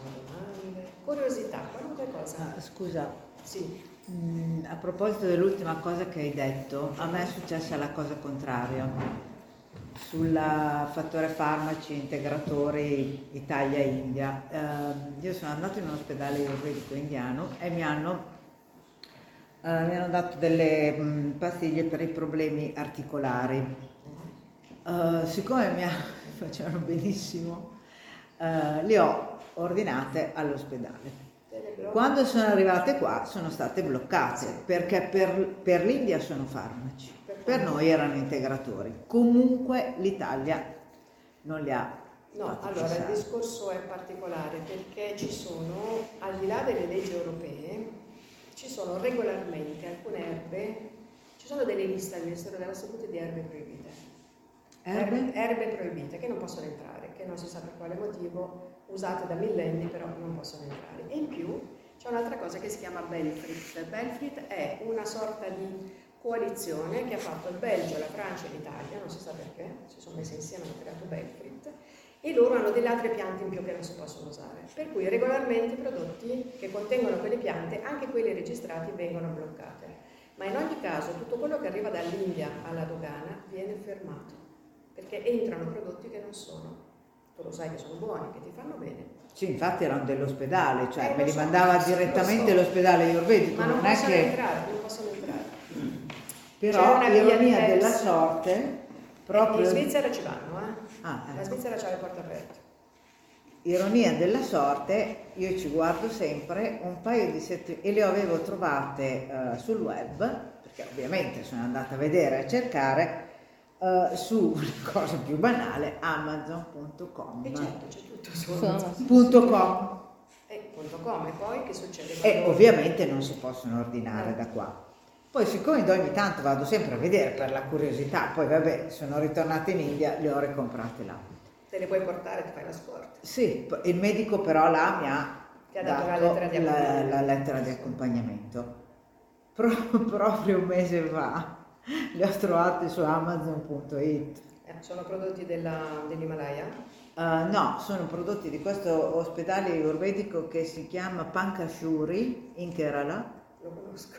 domande, curiosità, qualunque cosa. Scusa, Sì. a proposito dell'ultima cosa che hai detto, a me è successa la cosa contraria. Sul fattore farmaci integratori Italia-India. Io sono andata in un ospedale ayurvedico indiano e mi hanno dato delle pastiglie per i problemi articolari. Siccome mi facevano benissimo, le ho ordinate all'ospedale. Quando sono arrivate qua sono state bloccate perché per l'India sono farmaci, per noi erano integratori. Comunque l'Italia non li ha. No, allora il discorso è particolare perché ci sono, al di là delle leggi europee, ci sono regolarmente alcune erbe, ci sono delle liste al Ministero della Salute di erbe proibite. Erbe proibite che non possono entrare, che non si sa per quale motivo, usate da millenni però non possono entrare. E in più c'è un'altra cosa che si chiama Belfrit. Belfrit è una sorta di coalizione che ha fatto il Belgio, la Francia e l'Italia, non si sa perché, si sono messi insieme e hanno creato Belfrit, e loro hanno delle altre piante in più che non si possono usare. Per cui regolarmente i prodotti che contengono quelle piante, anche quelli registrati, vengono bloccati. Ma in ogni caso tutto quello che arriva dall'India alla dogana viene fermato, perché entrano prodotti che non sono. Tu lo sai che sono buoni, che ti fanno bene. Sì, infatti erano dell'ospedale, cioè me li so, mandava direttamente l'ospedale ayurvedico. Ma non è che entrare, non possono entrare. Però ironia della sorte, proprio in Svizzera ci vanno, ecco. La Svizzera c'ha le porte aperte. Ironia della sorte, io ci guardo sempre un paio di settimane e le avevo trovate sul web, perché ovviamente sono andata a vedere, a cercare su una cosa più banale, amazon.com. E certo, c'è tutto su .com. .com, e poi che succede? E ovviamente non si possono ordinare da qua. Poi siccome ogni tanto vado sempre a vedere per la curiosità, poi vabbè, sono ritornata in India, le ho ricomprate là. Te le puoi portare, ti fai la scorta. Sì, il medico però là mi ha dato la lettera di accompagnamento. Proprio un mese fa le ho trovate su amazon.it. Sono prodotti dell'Himalaya? No, sono prodotti di questo ospedale ayurvedico che si chiama Pankashuri in Kerala. Lo conosco.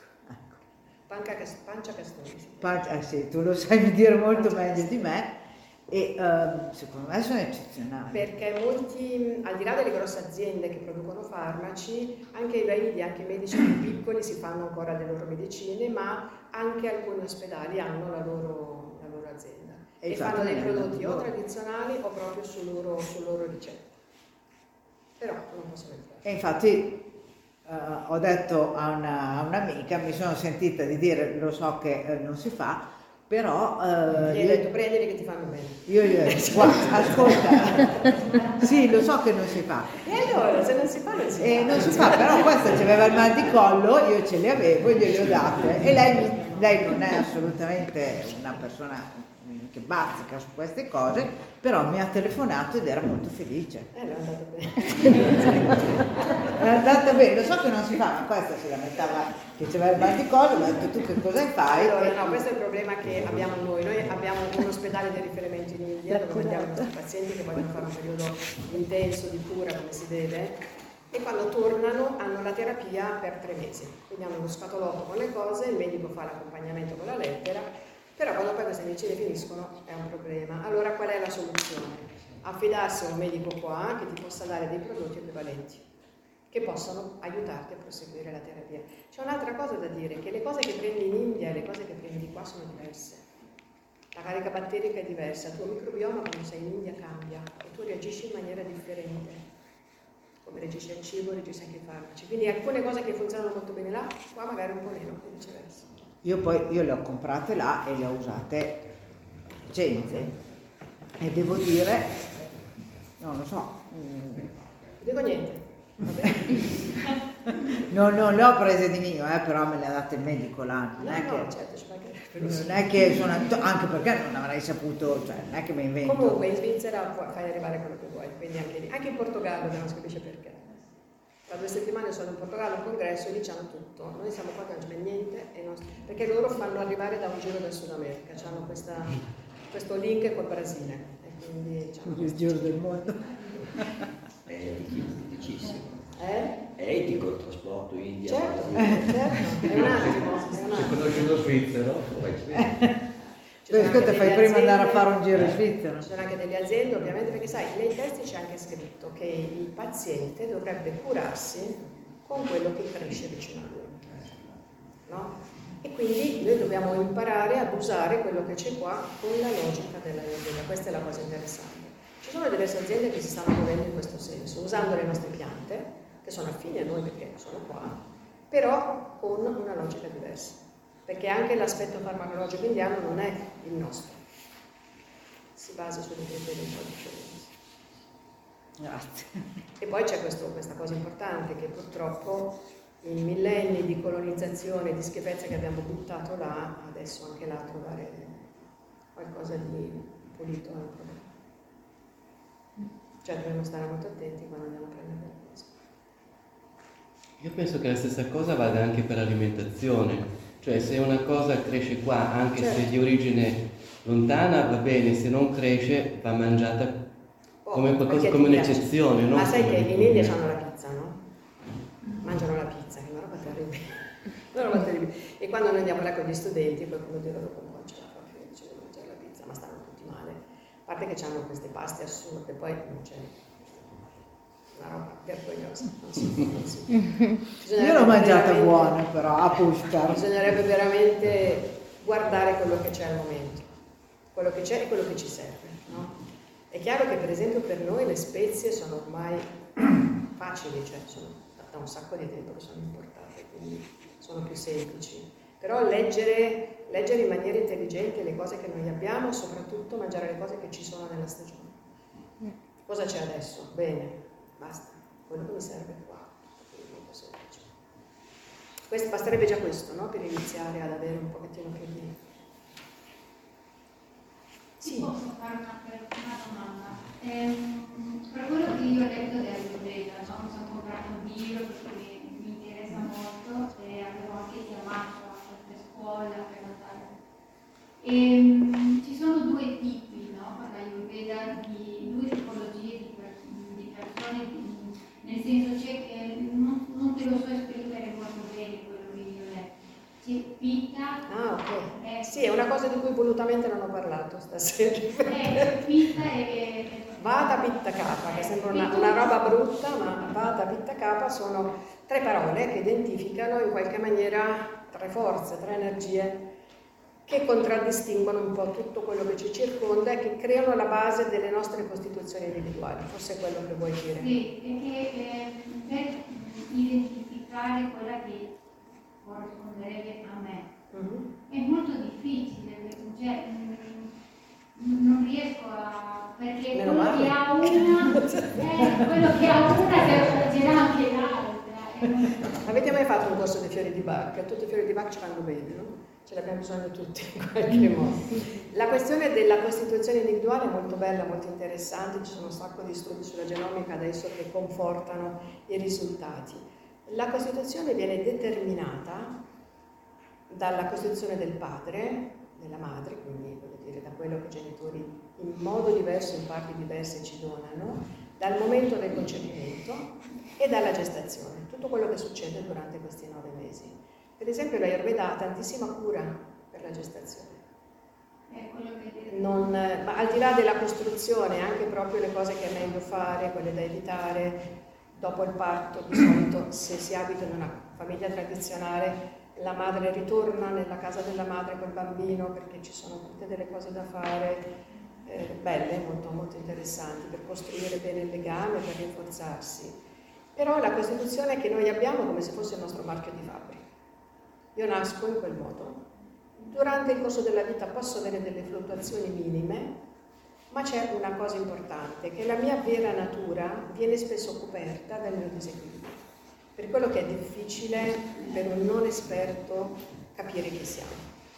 Pancia Castoni. Sì, tu lo sai dire molto meglio di me. E secondo me sono eccezionali. Perché molti, al di là delle grosse aziende che producono farmaci, anche i veri, anche i medici più piccoli si fanno ancora le loro medicine, ma anche alcuni ospedali hanno la loro azienda e fanno dei prodotti o tradizionali o proprio sul loro ricetta. Però non possono entrare. E infatti ho detto a un'amica, mi sono sentita di dire, lo so che non si fa, però gli hai detto prendili che ti fanno bene. Io gli ho detto, guarda, ascolta, sì, lo so che non si fa. E allora, se non si fa, non si fa. Non si fa, però questa aveva il mal di collo, io ce le avevo e gliele ho date. E lei non è assolutamente una persona che bazzica su queste cose, però mi ha telefonato ed era molto felice. È andata bene. È andata bene, lo so che non si fa, ma questa si lamentava che c'era il mal di collo, mi ha detto tu che cosa fai? Allora, no, questo è il problema che abbiamo noi. Noi abbiamo un ospedale di riferimento in India dove mandiamo i nostri pazienti che vogliono fare un periodo intenso di cura come si deve, e quando tornano hanno la terapia per 3 mesi. Quindi hanno uno scatolotto con le cose, il medico fa l'accompagnamento con la lettera. Però quando poi queste medicine finiscono è un problema. Allora qual è la soluzione? Affidarsi a un medico qua che ti possa dare dei prodotti equivalenti, che possano aiutarti a proseguire la terapia. C'è un'altra cosa da dire, che le cose che prendi in India e le cose che prendi qua sono diverse. La carica batterica è diversa, il tuo microbioma quando sei in India cambia e tu reagisci in maniera differente. Come reagisci al cibo, reagisci anche ai farmaci. Quindi alcune cose che funzionano molto bene là, qua magari un po' meno, e viceversa. Io le ho comprate là e le ho usate gente e devo dire, non lo so, non dico niente. non le ho prese di mio, però me le ha date il medico là, non è che sono, anche perché non avrei saputo, cioè non è che mi invento. Comunque in Svizzera fai arrivare quello che vuoi, quindi anche in Portogallo non si capisce perché. Tra 2 settimane sono in Portogallo a un congresso e lì c'hanno tutto. Noi siamo qua che non c'è niente, perché loro fanno arrivare da un giro del Sud America, hanno questo link col Brasile. E quindi il giro del mondo. semplicissimo. È etico il trasporto India. certo, è un attimo. Se conosci lo svizzero, vai in Svizzera. Ascolta, fai prima andare a fare un giro in Svizzera. Ci sono anche delle aziende, ovviamente, perché sai, nei testi c'è anche scritto che il paziente dovrebbe curarsi con quello che cresce vicino a lui, no? E quindi noi dobbiamo imparare ad usare quello che c'è qua con la logica dell'Ayurveda. Questa è la cosa interessante. Ci sono diverse aziende che si stanno muovendo in questo senso, usando le nostre piante, che sono affini a noi perché sono qua, però con una logica diversa. Perché anche l'aspetto farmacologico indiano non è il nostro, si basa su dei criteri un po' differenti. Grazie. E poi c'è questa cosa importante, che purtroppo i millenni di colonizzazione, di schifezze che abbiamo buttato là, adesso anche là trovare qualcosa di pulito è un problema. Cioè dobbiamo stare molto attenti quando andiamo a prendere le cose. Io penso che la stessa cosa vada anche per l'alimentazione. Cioè se una cosa cresce qua, anche certo. se di origine lontana, va bene, se non cresce va mangiata come qualcosa, come un'eccezione. Ma sai che in abitudine. India hanno la pizza, no? Mangiano la pizza, che è una roba terribile. Una roba terribile. E quando noi andiamo là con gli studenti, qualcuno dirà dopo un po' ce la fa più, dice di mangiare la pizza, ma stanno tutti male. A parte che hanno queste paste assurde, poi non c'è una roba vergognosa. Io l'ho mangiata buona però, a Pushkar. Bisognerebbe veramente guardare quello che c'è al momento, quello che c'è e quello che ci serve, no? È chiaro che per esempio per noi le spezie sono ormai facili, cioè sono da un sacco di tempo che sono importate, quindi sono più semplici. Però leggere in maniera intelligente le cose che noi abbiamo, soprattutto mangiare le cose che ci sono nella stagione. Cosa c'è adesso? Bene, basta, quello che mi serve qua, quindi è molto semplice. Basterebbe già questo, no? Per iniziare ad avere un pochettino più di... Sì. Posso fare una domanda? Per quello che io ho letto dell'Ayurveda, no? Mi sono comprato un libro perché mi interessa molto e avevo anche chiamato a queste scuole per notare. Ci sono due tipi, no? Per l'Ayurveda, due tipologie di persone, nel senso c'è che non te lo so esprimere molto bene quello che io ho letto. C'è Pitta. Ah, ok. Sì, è una cosa di cui volutamente non ho parlato stasera. Pitta e Vata, Pitta, Kapha, che sembra una roba brutta, ma Vata, Pitta, Kapha sono tre parole che identificano in qualche maniera tre forze, tre energie che contraddistinguono un po' tutto quello che ci circonda e che creano la base delle nostre costituzioni individuali. Forse è quello che vuoi dire. Sì, perché per identificare quella che corrisponderebbe a me è molto difficile, cioè non riesco a... perché Meno quello male. che ha una ce l'ha anche l'altra. Avete mai fatto un corso di fiori di Bach? Tutti i fiori di Bach ci vanno bene, no? Ce l'abbiamo bisogno tutti in qualche modo. La questione della costituzione individuale è molto bella, molto interessante, ci sono un sacco di studi sulla genomica adesso che confortano i risultati. La costituzione viene determinata dalla costituzione del padre, della madre, quindi voglio dire da quello che i genitori in modo diverso, in parti diverse ci donano, dal momento del concepimento e dalla gestazione, tutto quello che succede durante questi 9 mesi. Per esempio l'Ayurveda ha tantissima cura per la gestazione. Ma al di là della costruzione, anche proprio le cose che è meglio fare, quelle da evitare, dopo il parto, di solito se si abita in una famiglia tradizionale, la madre ritorna nella casa della madre col bambino perché ci sono tutte delle cose da fare, belle, molto, molto interessanti, per costruire bene il legame, per rinforzarsi. Però la costituzione che noi abbiamo è come se fosse il nostro marchio di fabbrica. Io nasco in quel modo, durante il corso della vita posso avere delle fluttuazioni minime, ma c'è una cosa importante, che la mia vera natura viene spesso coperta dal mio disequilibrio, per quello che è difficile per un non esperto capire chi siamo.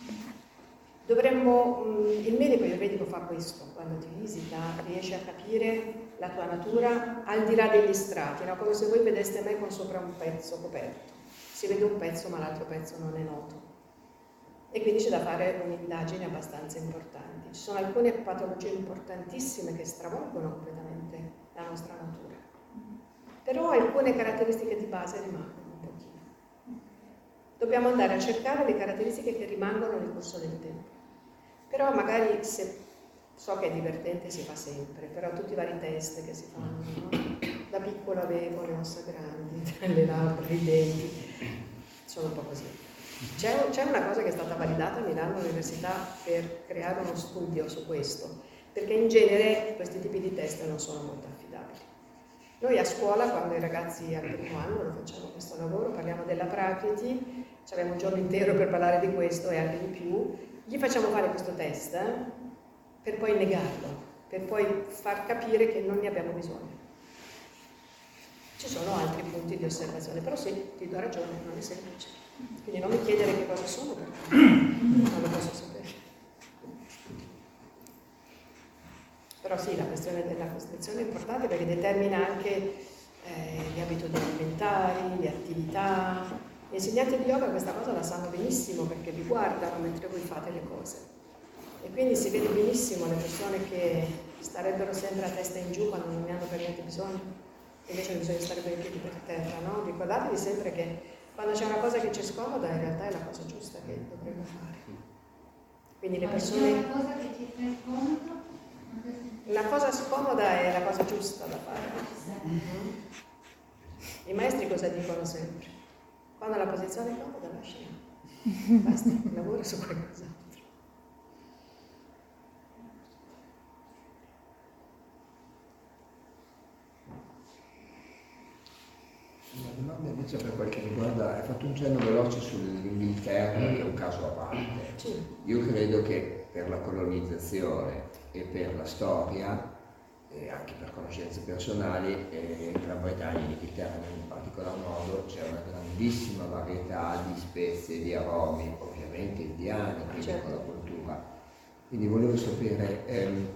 Il medico ayurvedico fa questo, quando ti visita riesce a capire la tua natura al di là degli strati, no? Come se voi vedeste me con sopra un pezzo coperto. Si vede un pezzo ma l'altro pezzo non è noto e quindi c'è da fare un'indagine abbastanza importante. Ci sono alcune patologie importantissime che stravolgono completamente la nostra natura. però alcune caratteristiche di base rimangono un pochino. Dobbiamo andare a cercare le caratteristiche che rimangono nel corso del tempo. Però magari, se so che è divertente, si fa sempre, però tutti i vari test che si fanno, no? Da piccola avevo le ossa grandi, le labbra, i denti, sono un po' così. C'è una cosa che è stata validata a Milano all'università per creare uno studio su questo, perché in genere questi tipi di test non sono molto affidabili. Noi a scuola, quando i ragazzi al primo anno lo facciamo questo lavoro, parliamo della Prakriti, abbiamo un giorno intero per parlare di questo e anche di più, gli facciamo fare questo test per poi negarlo, per poi far capire che non ne abbiamo bisogno. Ci sono altri punti di osservazione, però sì, ti do ragione, non è semplice. Quindi non mi chiedere che cosa sono, perché non lo posso sapere. Però sì, la questione della costrizione è importante perché determina anche gli abitudini alimentari, le attività. Gli insegnanti di yoga questa cosa la sanno benissimo perché vi guardano mentre voi fate le cose. E quindi si vede benissimo le persone che starebbero sempre a testa in giù quando non ne hanno per niente bisogno. Invece bisogna stare con i piedi per terra, no? Ricordatevi sempre che quando c'è una cosa che ci scomoda, in realtà è la cosa giusta che dovremmo fare. Quindi le persone... Una cosa che ci fa scomodo? La cosa scomoda è la cosa giusta da fare. I maestri cosa dicono sempre? Quando la posizione è comoda, lasciala. Basta, lavora su qualcos'altro. Una domanda invece per quel che riguarda, hai fatto un cenno veloce sull'Inghilterra, che è un caso a parte. Sì. Io credo che per la colonizzazione e per la storia, e anche per conoscenze personali, in Gran Bretagna e in Inghilterra in particolar modo c'è una grandissima varietà di spezie, di aromi, ovviamente indiani, quindi con la cultura. Quindi volevo sapere,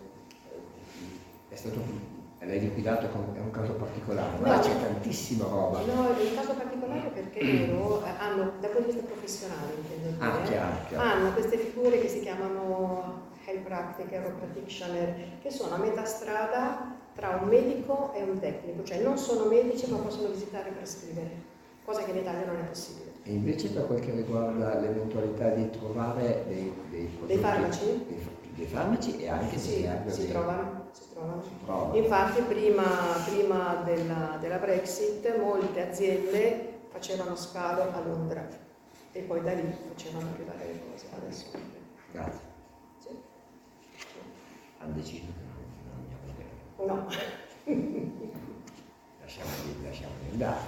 l'hai liquidato, è un caso particolare, ma No, c'è tantissima roba. No, è un caso particolare perché loro hanno, dal punto di vista professionale, intendo dire, Chiaro. hanno queste figure che si chiamano health practitioner o practitioner, che sono a metà strada tra un medico e un tecnico, cioè non sono medici ma possono visitare e prescrivere, cosa che in Italia non è possibile. E invece per quel che riguarda l'eventualità di trovare dei farmaci? Dei farmaci e anche Sì, dei si trovano. Prova. Infatti prima della Brexit molte aziende facevano scalo a Londra e poi da lì facevano arrivare le cose. Adesso Grazie. sì. Hanno deciso che non abbiamo No. lasciamoli andare.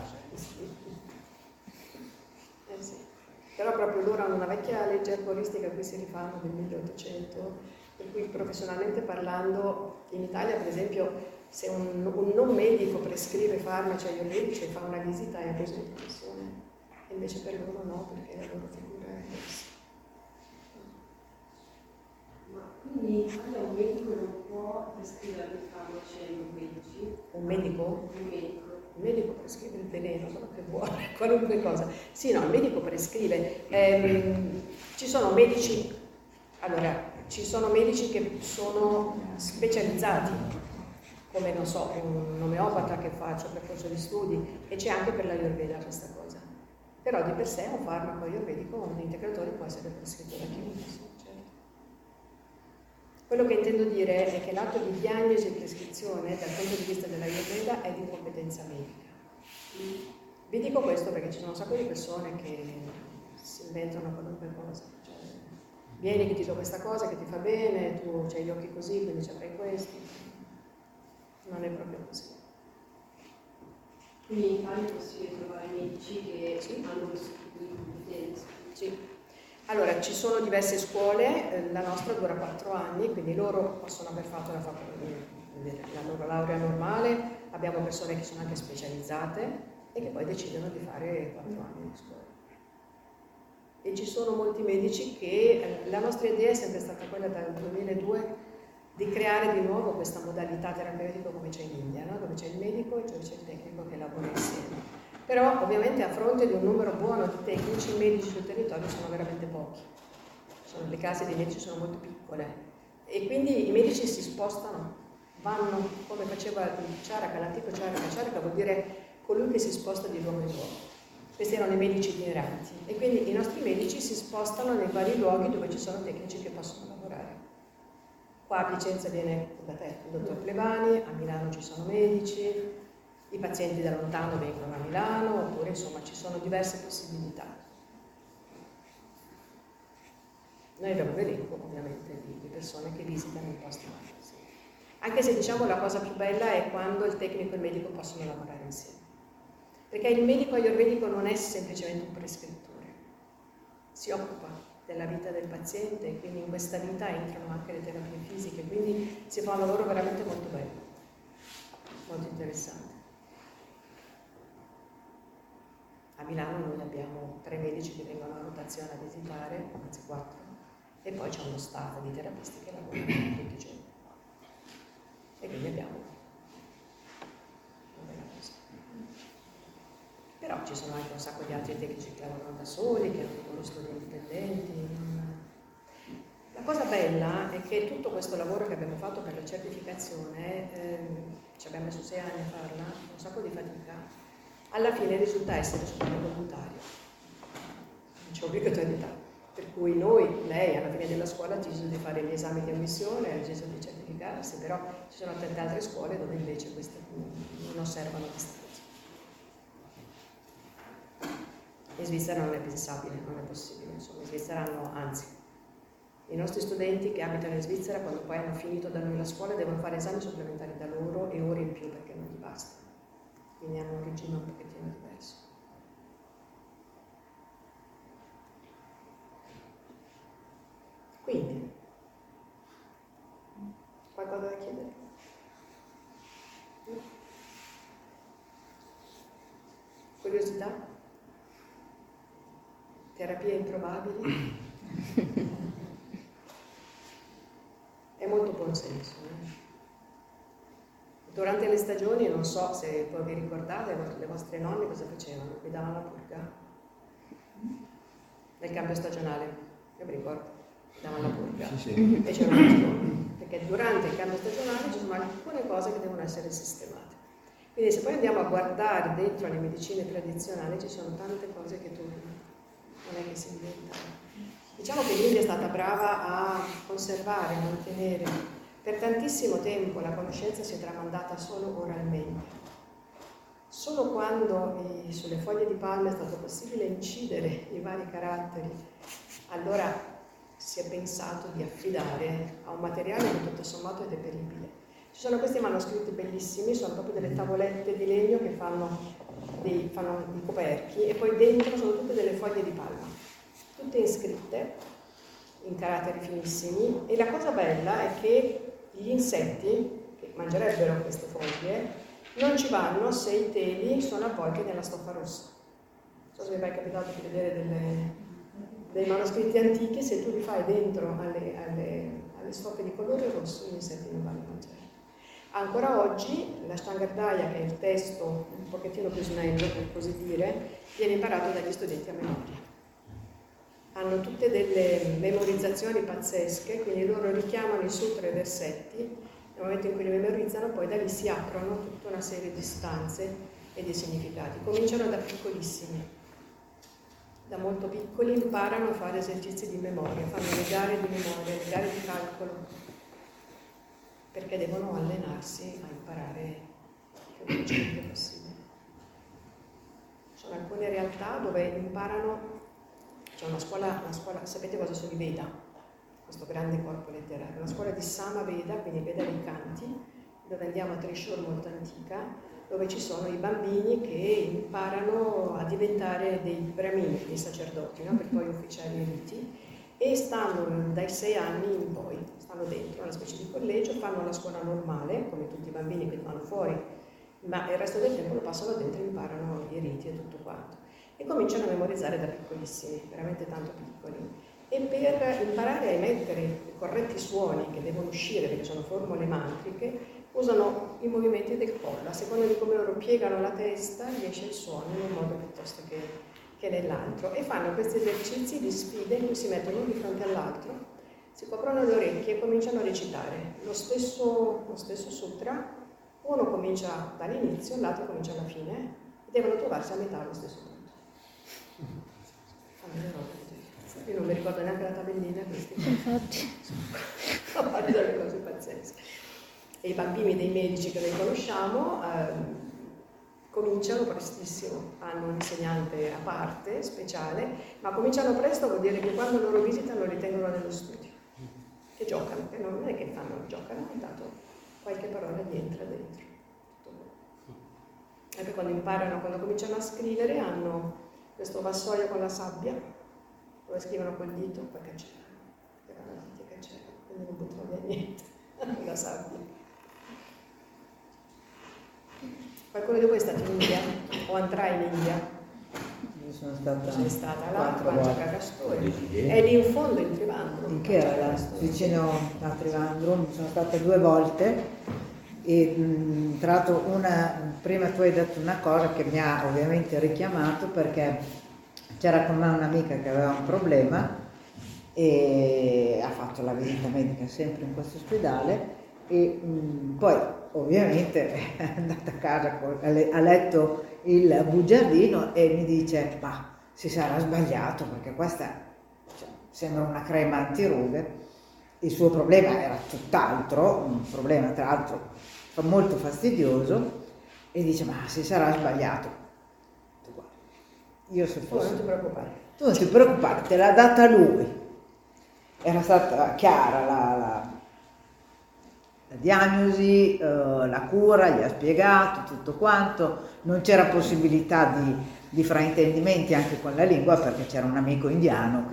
Sì. Però proprio loro hanno una vecchia legge arboristica a cui si rifanno del 1800, per cui professionalmente parlando in Italia, per esempio, se un non medico prescrive farmaci agli ayurvedici fa una visita e abuso di professione, e invece per loro no, perché la loro figura è diversa. Ma quindi in Italia un medico non può prescrivere i farmaci agli ayurvedici? Un medico? Un medico. Il medico prescrive il veleno, quello che vuole, qualunque cosa. Sì, no, il medico prescrive. Ci sono medici, allora, ci sono medici che sono specializzati, come non so, un omeopata che faccia percorso di studi, e c'è anche per l'Ayurveda questa cosa. Però di per sé un farmaco ayurvedico, un integratore può essere prescritto da chiunque, sì, certo. Quello che intendo dire è che l'atto di diagnosi e prescrizione dal punto di vista dell'Ayurveda è di competenza medica. Vi dico questo perché ci sono un sacco di persone che si inventano qualunque cosa. Cioè, vieni che ti do questa cosa che ti fa bene, tu hai gli occhi così, quindi ci avrai questi. Non è proprio così. Quindi in Italia è possibile trovare medici che hanno questo tipo di competenze? Sì. Allora, ci sono diverse scuole, la nostra dura 4 anni, quindi loro possono aver fatto la loro laurea normale, abbiamo persone che sono anche specializzate e che poi decidono di fare 4 anni di scuola. E ci sono molti medici che, la nostra idea è sempre stata quella dal 2002 di creare di nuovo questa modalità terapeutica come c'è in India, no? Dove c'è il medico e c'è il tecnico che lavorano insieme. Però ovviamente a fronte di un numero buono di tecnici, i medici sul territorio sono veramente pochi. Le case dei medici sono molto piccole e quindi i medici si spostano, vanno come faceva il Charaka, l'antico Charaka. Charaka vuol dire colui che si sposta di luogo in luogo. Questi erano i medici itineranti e quindi i nostri medici si spostano nei vari luoghi dove ci sono tecnici che possono lavorare. Qua a Vicenza viene da te il dottor Plevani, a Milano ci sono medici, i pazienti da lontano vengono a Milano, oppure insomma ci sono diverse possibilità. Noi abbiamo un elenco ovviamente di persone che visitano i posti sì. Anche se diciamo la cosa più bella è quando il tecnico e il medico possono lavorare insieme. Perché il medico ayurvedico non è semplicemente un prescrittore, si occupa della vita del paziente e quindi in questa vita entrano anche le terapie fisiche, quindi si fa un lavoro veramente molto bello, molto interessante. A Milano noi abbiamo 3 medici che vengono a rotazione a visitare, anzi 4, e poi c'è uno staff di terapisti che lavorano tutti i giorni. E quindi abbiamo una bella cosa. Però ci sono anche un sacco di altri tecnici che lavorano da soli, che hanno i loro studi indipendenti. La cosa bella è che tutto questo lavoro che abbiamo fatto per la certificazione, ci abbiamo messo 6 anni a farla, un sacco di fatica, alla fine risulta essere super volontario, non c'è obbligatorietà. Per cui lei alla fine della scuola ha deciso di fare gli esami di ammissione, ha deciso di certificarsi, però ci sono tante altre scuole dove invece queste non osservano questa cosa. In Svizzera non è pensabile, non è possibile, insomma, in Svizzera anzi, i nostri studenti che abitano in Svizzera quando poi hanno finito da noi la scuola devono fare esami supplementari da loro e ore in più perché non gli basta, quindi hanno un regime un pochettino diverso. Quindi, qualcosa da chiedere? Curiosità? Terapie improbabili? È molto buon senso. Durante le stagioni, non so se poi vi ricordate, le vostre nonne cosa facevano? Vi davano la purga? Nel cambio stagionale, io mi ricordo. Davano la purga sì. E c'erano ragioni, perché durante il cambio stagionale ci sono alcune cose che devono essere sistemate. Quindi se poi andiamo a guardare dentro le medicine tradizionali ci sono tante cose che tornano, non è che si inventano. Diciamo che l'India è stata brava a conservare, a mantenere per tantissimo tempo la conoscenza si è tramandata solo oralmente. Solo quando sulle foglie di palma è stato possibile incidere i vari caratteri, allora si è pensato di affidare a un materiale che tutto sommato è deperibile. Ci sono questi manoscritti bellissimi, sono proprio delle tavolette di legno che fanno i coperchi e poi dentro sono tutte delle foglie di palma, tutte iscritte in caratteri finissimi e la cosa bella è che gli insetti che mangerebbero queste foglie non ci vanno se i teli sono avvolti nella stoffa rossa. Non so se vi è mai capitato di vedere dei manoscritti antichi, se tu li fai dentro alle stoffe di colore rosso gli insetti non vanno a mangiare. Ancora oggi l'Ashtangardaya, che è il testo un pochettino più snello per così dire, viene imparato dagli studenti a memoria. Hanno tutte delle memorizzazioni pazzesche, quindi loro richiamano i sutra e i versetti, nel momento in cui li memorizzano poi da lì si aprono tutta una serie di stanze e di significati. Cominciano da piccolissimi. Da molto piccoli imparano a fare esercizi di memoria, fanno le gare di memoria, le gare di calcolo, perché devono allenarsi a imparare il più velocemente possibile. Ci sono alcune realtà dove imparano, c'è una scuola, sapete cosa sono i Veda? Questo grande corpo letterario, la scuola di Samaveda, quindi Veda dei canti, dove andiamo a Trishur molto antica, dove ci sono i bambini che imparano a diventare dei brahmini, dei sacerdoti, no? Per poi ufficiare i riti, e stanno dai 6 anni in poi, stanno dentro una specie di collegio, fanno la scuola normale, come tutti i bambini che vanno fuori, ma il resto del tempo lo passano dentro e imparano i riti e tutto quanto. E cominciano a memorizzare da piccolissimi, veramente tanto piccoli. E per imparare a emettere i corretti suoni che devono uscire, perché sono formule mantriche, usano i movimenti del collo, a seconda di come loro piegano la testa gli esce il suono in un modo piuttosto che nell'altro, e fanno questi esercizi di sfide in cui si mettono uno di fronte all'altro, si coprono le orecchie e cominciano a recitare lo stesso sutra, uno comincia dall'inizio, l'altro comincia alla fine, devono trovarsi a metà allo stesso punto. Fanno le robe così. Io non mi ricordo neanche la tabellina questi. Infatti. Sono delle cose pazzesche. E i bambini dei medici che noi conosciamo cominciano prestissimo, hanno un insegnante a parte, speciale, ma cominciano presto, vuol dire che quando loro visitano li tengono nello studio, che giocano, che non è che giocano, intanto qualche parola gli entra dentro. E poi quando imparano, quando cominciano a scrivere, hanno questo vassoio con la sabbia, dove scrivono col dito, poi cancellano, che vanno avanti e cancellano, quindi non buttano via niente, la sabbia. Qualcuno di voi è stato in India o andrà in India? Io sono stata là, 4 Mangia volte. Castori. È lì in fondo in Trivandrum. In Kerala, vicino a Trivandrum, sono stata 2 volte e tra l'altro prima tu hai detto una cosa che mi ha ovviamente richiamato, perché c'era con me un'amica che aveva un problema e ha fatto la visita medica sempre in questo ospedale e poi ovviamente è andata a casa, ha letto il bugiardino e mi dice: ma si sarà sbagliato perché questa sembra una crema antirughe. Il suo problema era tutt'altro, un problema tra l'altro molto fastidioso, e dice: ma si sarà sbagliato. Io se fossi... non ti preoccupare. Tu non ti preoccupare, te l'ha data lui. Era stata chiara la diagnosi, la cura, gli ha spiegato tutto quanto, non c'era possibilità di fraintendimenti anche con la lingua, perché c'era un amico indiano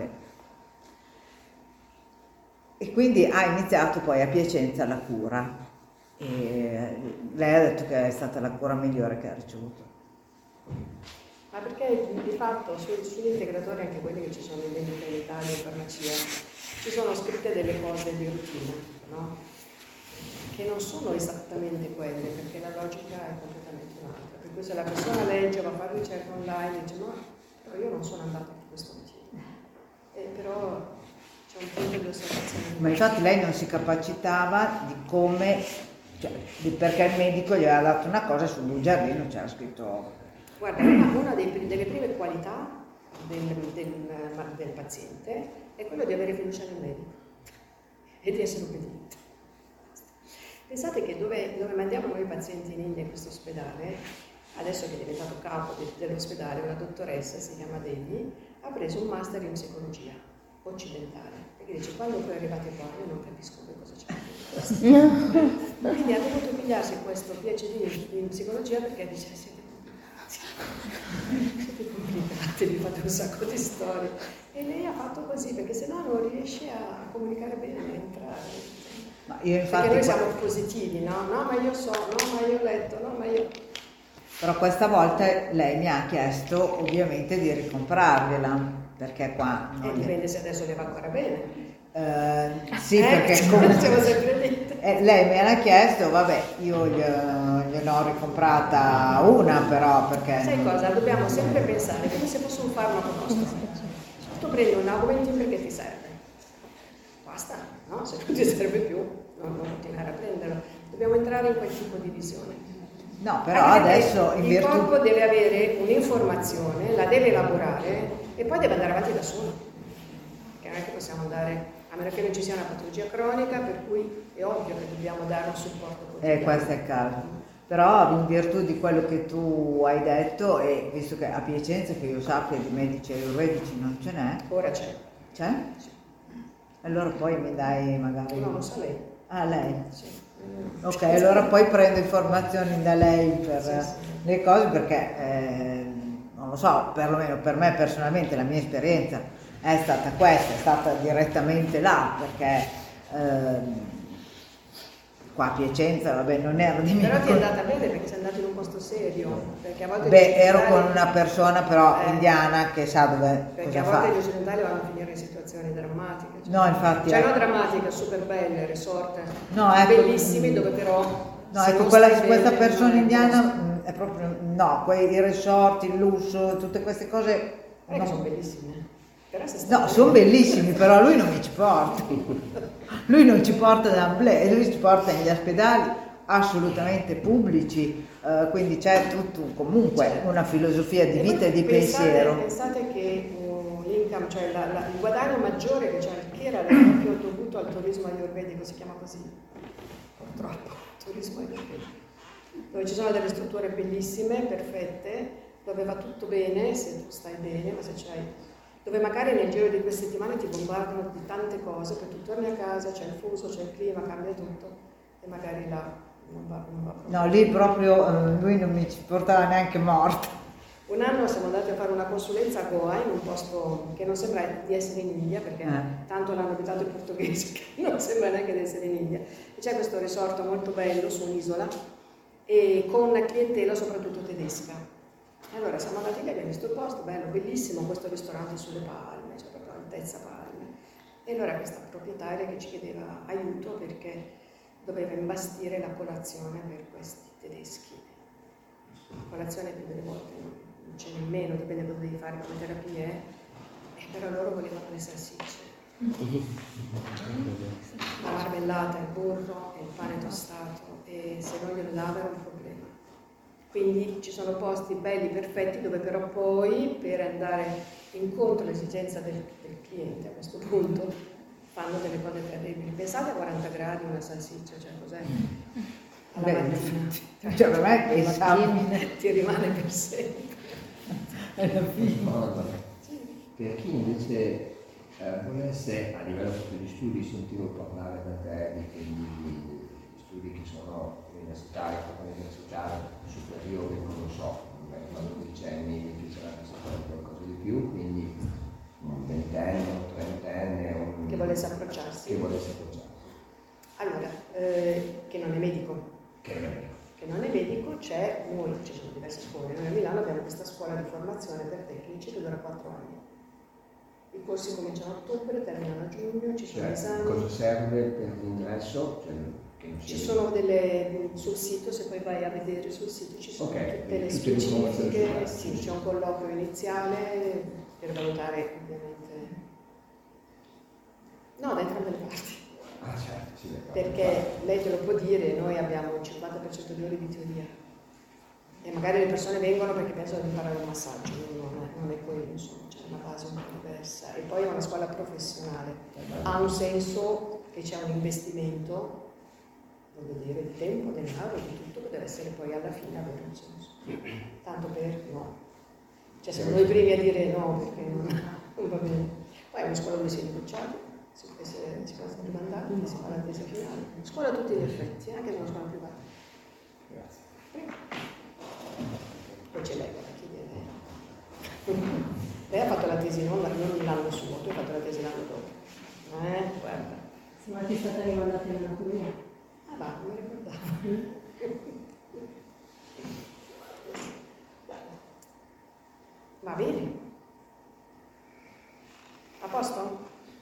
e quindi ha iniziato poi a Piacenza la cura e lei ha detto che è stata la cura migliore che ha ricevuto. Ma perché di fatto sugli integratori, anche quelli che ci sono in vendita in Italia, in farmacia, ci sono scritte delle cose di routine, no? Che non sono esattamente quelle, perché la logica è completamente un'altra. Per cui se la persona legge, va a fare ricerca online, dice: ma però io non sono andata per questo motivo. Però c'è un punto di osservazione. Ma infatti lei non si capacitava di come, perché il medico gli aveva dato una cosa, sul bugiardino c'era scritto. Guarda, una delle prime qualità del paziente è quello di avere fiducia nel medico e di essere obbediente. Pensate che dove mandiamo noi i pazienti in India, in questo ospedale, adesso che è diventato capo dell'ospedale, una dottoressa, si chiama Devi, ha preso un master in psicologia occidentale, perché dice: quando poi arrivate qua io non capisco che cosa c'è. Quindi ha dovuto pigliarsi questo PhD in psicologia, perché dice: siete complicati, vi fate un sacco di storie. E lei ha fatto così, perché sennò non riesce a comunicare bene, a entrare. Ma io infatti, perché noi siamo positivi, no? No, ma io so, no, ma io ho letto, no, ma io... Però questa volta lei mi ha chiesto ovviamente di ricomprargliela, perché qua... dipende se adesso le va ancora bene. Sì, perché comunque... siamo sempre lì. Lei me l'ha chiesto, vabbè, io gliene ho ricomprata una, però perché... Sai cosa? Dobbiamo sempre pensare come se fosse un farmaco nostro. Tu prendi un augmentin perché ti serve. Basta, no? Se non ti serve più, non continuare a prenderlo. Dobbiamo entrare in quel tipo di visione. No, però adesso in il corpo deve avere un'informazione, la deve elaborare e poi deve andare avanti da solo. Perché non è che possiamo andare, a meno che non ci sia una patologia cronica, per cui è ovvio che dobbiamo dare un supporto quotidiano. Questo è il caso. Però in virtù di quello che tu hai detto, e visto che a Piacenza, che io sappia, di medici ayurvedici non ce n'è. Ora c'è. C'è? Sì. Allora poi mi dai magari... No, lo sa lei. Ah, lei? Sì. Ok, allora poi prendo informazioni da lei per le cose, perché non lo so, perlomeno per me personalmente la mia esperienza è stata questa, è stata direttamente là, perché qua a Piacenza, vabbè, non ero di Però ti è andata bene perché sei andato in un posto serio, perché a volte... Beh, ero con una persona però indiana che sa dove perché cosa a volte fa. gli occidentali vanno a finire in situazioni drammatiche. Cioè, No, infatti... Cioè, non drammatiche, super belle, resort, no, ecco, bellissimi, dove però... No, ecco, questa persona indiana è proprio... No, i resort, il lusso, tutte queste cose... No. Sono bellissime. No, sono bellissimi, però lui non mi ci porta. Lui non ci porta da Amblè, lui ci porta negli ospedali assolutamente pubblici, quindi c'è tutto comunque una filosofia di vita e di pensiero. Pensate che l'income, cioè il guadagno maggiore che c'è al Kera è proprio dovuto al turismo ayurvedico, si chiama così, purtroppo, turismo ayurvedico, dove ci sono delle strutture bellissime, perfette, dove va tutto bene, se tu stai bene, ma se c'hai... dove magari nel giro di 2 settimane ti bombardano di tante cose, poi tu torni a casa, c'è il fuso, c'è il clima, cambia tutto, e magari là non va proprio. No, lì proprio lui non mi ci portava neanche morto. Un anno siamo andati a fare una consulenza a Goa, in un posto che non sembra di essere in India, perché tanto l'hanno abitato i portoghesi che non sembra neanche di essere in India. E c'è questo resort molto bello su un'isola e con una clientela soprattutto tedesca. E allora siamo andati lì, abbiamo visto il posto, bello, bellissimo, questo ristorante sulle palme, cioè proprio altezza palme. E allora questa proprietaria che ci chiedeva aiuto perché doveva imbastire la colazione per questi tedeschi. La colazione più delle volte non c'è nemmeno, dipende cosa devi fare come terapie, però loro volevano le salsicce. La marmellata, il burro e il pane tostato, e se non glielo dava era un problema. Quindi ci sono posti belli, perfetti, dove però poi per andare incontro all'esigenza del cliente a questo punto fanno delle cose terribili. Pensate a 40 gradi una salsiccia, cioè cos'è? Alla mattina. Cioè per me pensavo ti rimane per sempre. Per chi invece volesse a livello di studi, sentivo parlare da te di studi che sono universitari, universitari, superiori, non lo so, quando 15 anni mi piacerebbe sapere qualcosa di più, quindi un ventenne, un trentenne, che volesse approcciarsi. Allora, che non è medico. Che non è medico, ci sono diverse scuole. Noi a Milano abbiamo questa scuola di formazione per tecnici che dura 4 anni. I corsi cominciano a ottobre, terminano a giugno, ci sono esami. Cosa serve per l'ingresso? Ci sono sul sito, se poi vai a vedere sul sito ci sono tutte le specifiche, sì, c'è un colloquio iniziale per valutare ovviamente. No, da entrambe le parti. Ah, certo, sì, perché lei te lo può dire, noi abbiamo il 50% di ore di teoria e magari le persone vengono perché pensano di imparare un massaggio, non è quello, insomma, c'è una base un po' diversa. E poi è una scuola professionale, ha un senso che c'è un investimento, voglio dire, di tempo, denaro, di tutto, che deve essere poi alla fine avere un senso. Tanto per no. Cioè siamo noi primi a dire no, perché non va bene. Poi è una scuola dove si è bocciati, si può essere rimandati, si fa la tesi finale. Scuola a tutti gli effetti, anche se è una scuola privata. Grazie. Poi c'è lei, guarda, chi viene. Lei ha fatto la tesi non l'anno suo, tu hai fatto la tesi l'anno dopo. Guarda. Ma ti è stata rimandata in anatomia? Ah va, non mi ricordavo. Va bene. A posto?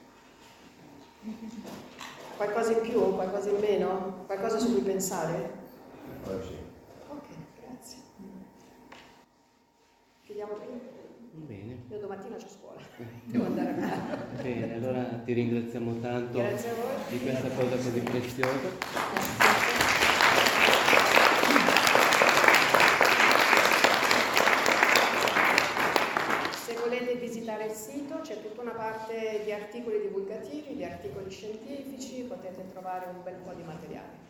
Qualcosa in più? Qualcosa in meno? Qualcosa su cui pensare? Sì. Ok, grazie. Chiudiamo qui? Bene. Io domattina c'ho scuola, devo andare a casa. Bene, allora ti ringraziamo tanto Grazie a voi. di questa cosa così preziosa. Visitare il sito, c'è tutta una parte di articoli divulgativi, di articoli scientifici, potete trovare un bel po' di materiale.